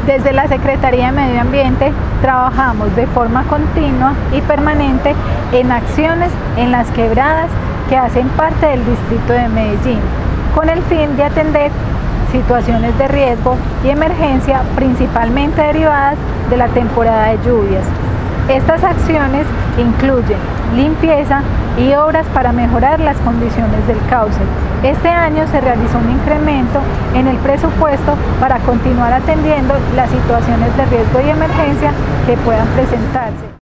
Desde la Secretaría de Medio Ambiente trabajamos de forma continua y permanente en acciones en las quebradas que hacen parte del distrito de Medellín, con el fin de atender situaciones de riesgo y emergencia principalmente derivadas de la temporada de lluvias. Estas acciones incluyen limpieza y obras para mejorar las condiciones del cauce. Este año se realizó un incremento en el presupuesto para continuar atendiendo las situaciones de riesgo y emergencia que puedan presentarse.